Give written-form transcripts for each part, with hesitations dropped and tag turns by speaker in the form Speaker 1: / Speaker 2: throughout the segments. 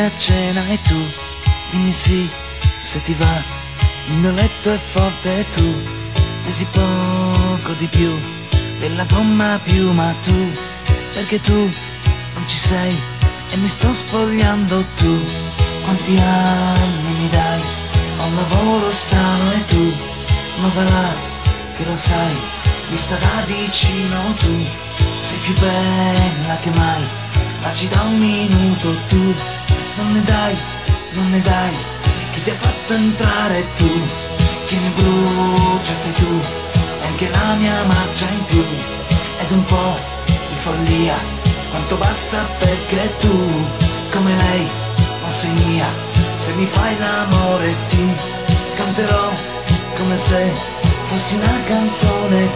Speaker 1: a cena e tu dimmi sì, se ti va. Il mio letto è forte e tu pesi poco di più della gomma piuma. Tu, perché tu non ci sei e mi sto spogliando. Tu, quanti anni mi dai? Ho un lavoro strano e tu, ma va là, che lo sai, vista da vicino. Tu sei più bella che mai, ma ci da un minuto. Tu non ne dai, chi ti ha fatto entrare? Tu, chi mi brucia sei tu, e anche la mia marcia in più, ed un po' di follia, quanto basta perché tu, come lei, non sei mia. Se mi fai l'amore ti canterò come se fossi una canzone.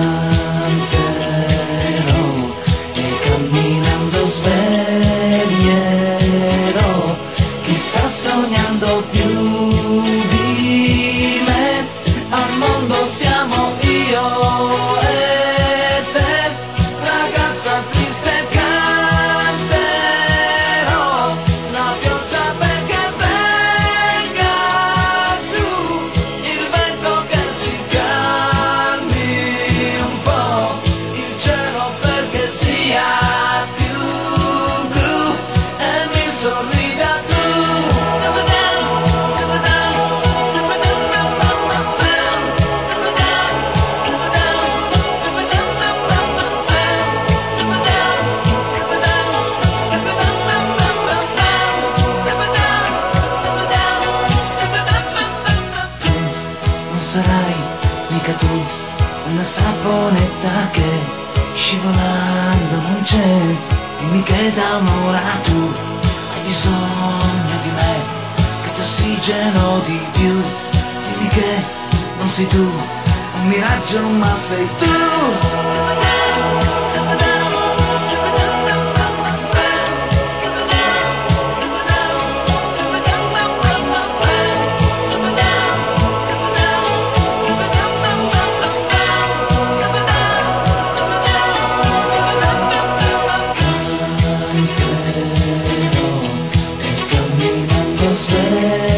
Speaker 1: Canterò e camminando sveglierò chi sta sognando più di me. Al mondo siamo io e te, ragazza triste, canterò la pioggia perché venga giù, il vento che si calmi un po', il cielo perché sia più blu e mi sorrida tu. Non sarai mica tu una saponetta che scivolando non c'è, dimmi che da un'ora tu hai bisogno di me, che ti ossigeno di più. Dimmi che non sei tu un miraggio ma sei tu. Canterò e camminando sveglio